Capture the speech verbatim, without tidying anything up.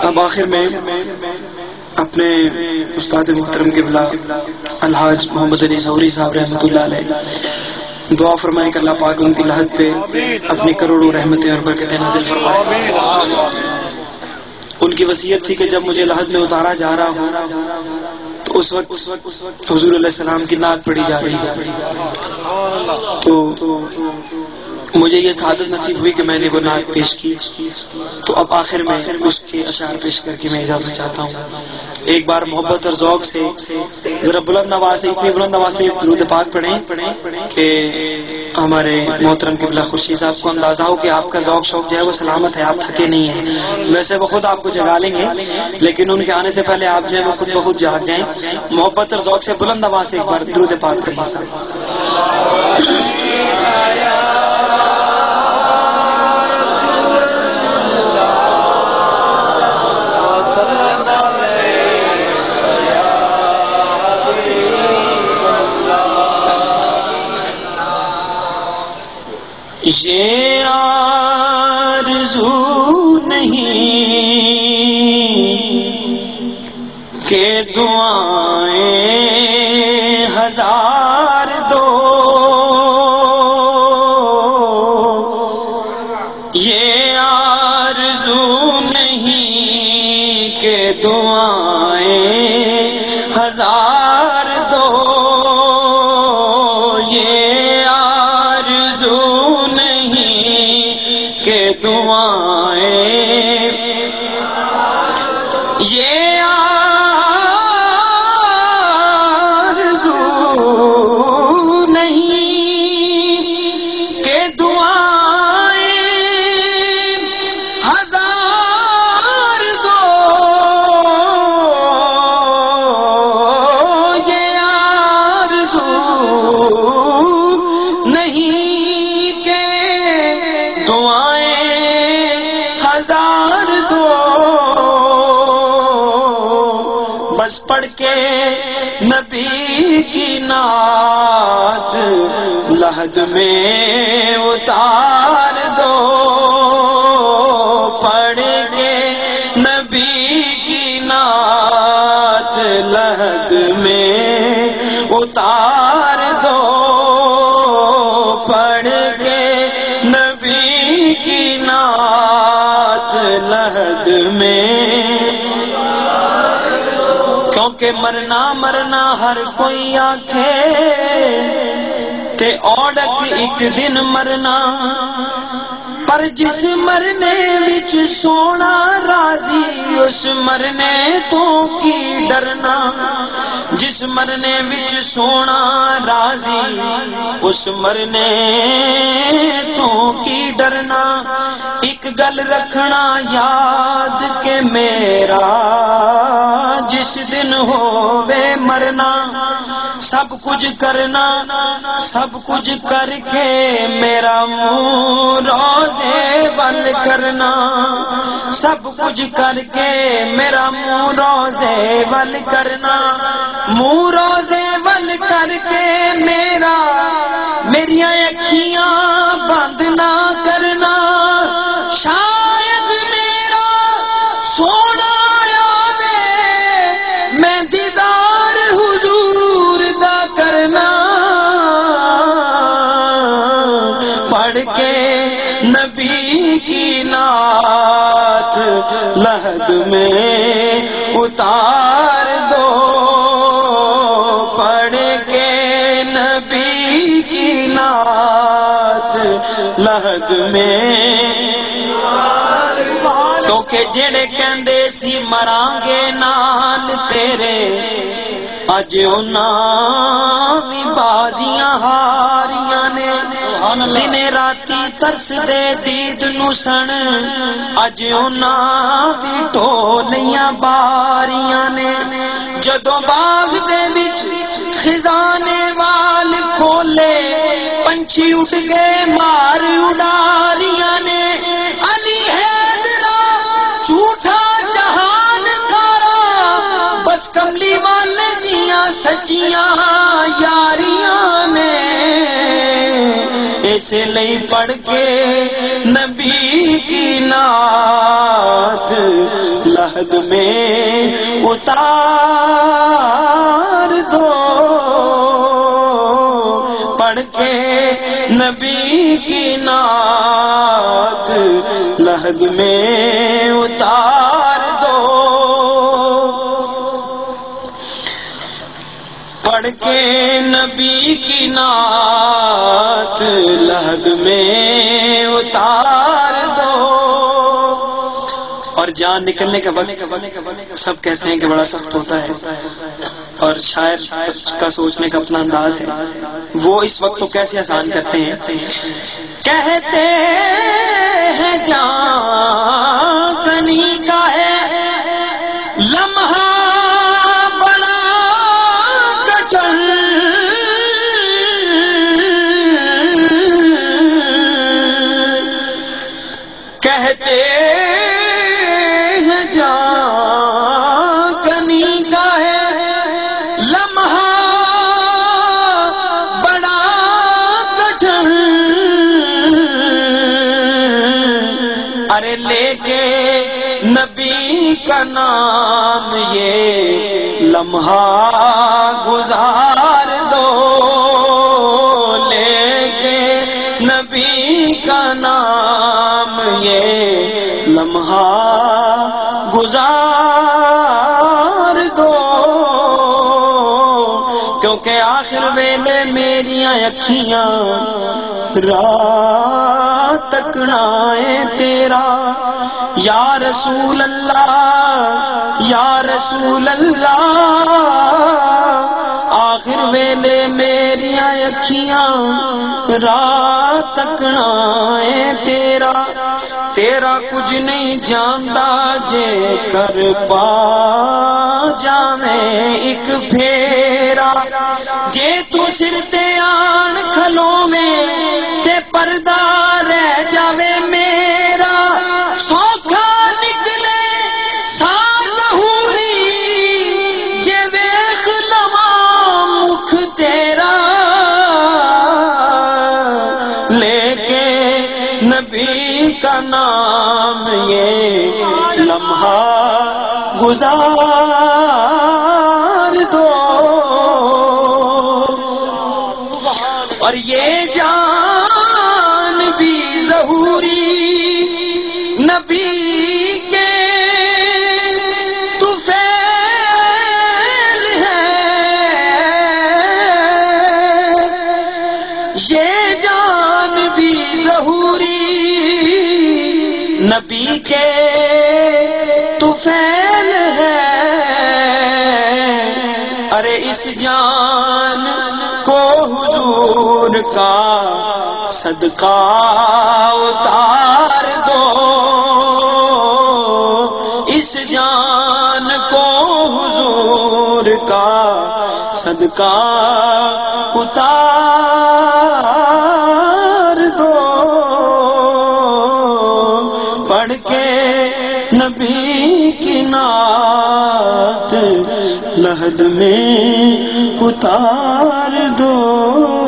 اب آخر میں اپنے استاد محترم قبلہ الحاج محمد علی ظہوری صاحب رحمۃ اللہ علیہ دعا فرمائیں کہ اللہ پاک ان کی لحد پہ اپنی کروڑوں رحمتیں اور برکتیں نازل فرمائے۔ ان کی وصیت تھی کہ جب مجھے لحد میں اتارا جا رہا ہوں تو اس وقت حضور علیہ السلام کی نعت پڑھی جا رہی ہے، تو مجھے یہ سعادت نصیب ہوئی کہ میں نے وہ نعت پیش کی، تو اب آخر میں اس کے اشعار پیش کر کے میں اجازت چاہتا ہوں۔ ایک بار محبت اور ذوق سے ذرا بلند آواز سے اتنی بلند آواز سے درود پاک پڑھیں کہ ہمارے محترم قبلہ خورشید صاحب کو اندازہ ہو کہ آپ کا ذوق شوق جو ہے وہ سلامت ہے، آپ تھکے نہیں ہیں۔ ویسے وہ خود آپ کو جگا لیں گے لیکن ان کے آنے سے پہلے آپ جو ہے وہ خود بخود جاگ جائیں۔ محبت اور ذوق سے بلند آواز سے ایک بار درود پاک پڑھیں۔ یہ آرزو نہیں کہ دعائیں ہزار دو، یہ آرزو نہیں کہ دعائیں ہزار دو، یہ آرزو نہیں کہ دعائیں ہزار دو، یہ آرزو نہیں کہ دعائیں ہزار دو، بس پڑھ کے نبی کی نعت لحد میں اتار دو، پڑھ کے نبی کی نعت لحد میں اتار دو، پڑھ کے نبی کی نعت لحد میں، کیونکہ مرنا مرنا ہر کوئی آکھے تے اوڑک ایک دن مرنا، پر جس مرنے وچ سونا راضی اس مرنے تو کی ڈرنا، جس مرنے وچ سونا راضی اس مرنے تو کی ڈرنا، ایک گل رکھنا یاد کہ میرا جس دن ہووے مرنا، سب کچھ کرنا سب کچھ کر کے میرا منہ روزے ول کرنا، سب کچھ کر کے میرا منہ روزے ول کرنا، منہ روزے ول کر کے میرا میری اکھیاں بند نہ کرنا، شاید میرا سونا میں دیدار حضور دا کرنا، پڑھ کے نبی کی نعت لحد میں اتار دو، پڑھ کے نبی کی نعت لحد میں، کیونکہ جڑے کہندے سی مران گے نال تیرے اج انہاں بھی بازیاں ہاریاں نے، دن راتی ترس دے دید نو سن اج انہاں بھی ٹولیاں باریاں نے، جدوں باغ دے وچ خزانے وال کھولے پنچھی اٹھ گئے مار اڈاریاں نے، علی حیدرا جھوٹا جہان سارا بس کملی والے دیاں سچیاں یاریاں نے، اسے لئی پڑھ کے نبی کی نعت لحد میں اتار دو، پڑھ کے نبی کی نعت لحد میں اتار دو، پڑھ کے نبی کی نعت لحد میں اتار دو۔ اور جان نکلنے کا وقت سب کہتے ہیں کہ بڑا سخت ہوتا ہے، اور شاعر کا سوچنے کا اپنا انداز ہے، وہ اس وقت کو کیسے آسان کرتے ہیں۔ کہتے ہیں جان کنی کا ہے لمحہ بڑا کٹن، کہتے ہیں جان کنی کا ہے لمحہ بڑا کٹن، ارے لے کے نبی کا نام یہ لمحہ گزار دو، لے کے نبی کا نام یہ لمحہ گزار دو، کیونکہ آخر ویلے میری اکھیاں رات تکڑائے تیرا، یا رسول اللہ یا رسول اللہ، آخر ویلے میری اکھیاں رات تکڑائے تیرا، تیرا کچھ نہیں جاندا جے کر پا جاویں ایک پھیرا، جے تو سر تے آن کھلو میں تے پردہ رہ جاوے میرا، سوکھا نکلے سال ظہوری جے ویکھ لواں مکھ تیرا، لے کے نبی کا نام یہ لمحہ گزار دو، اور یہ جان بھی ظہوری نبی کے طفیل ہے، یہ جان بھی ظہوری نبی کے طفیل ہے، ارے اس جان کو حضور کا صدقہ اتار دو، اس جان کو حضور کا صدقہ اتار دو، پڑھ کے نبی کی نعت لحد میں اتار دو۔